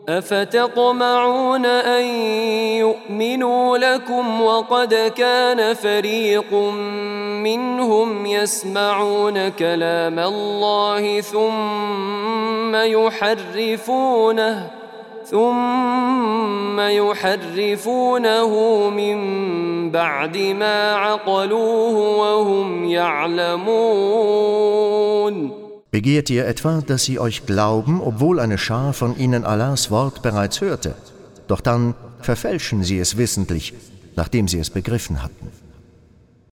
أفتطمعون أن يؤمنوا لكم وقد كان فريق منهم يسمعون كلام الله ثم يحرفونه من بعد ما عقلوه وهم يعلمون. Begehrt ihr etwa, dass sie euch glauben, obwohl eine Schar von ihnen Allahs Wort bereits hörte? Doch dann verfälschen sie es wissentlich, nachdem sie es begriffen hatten.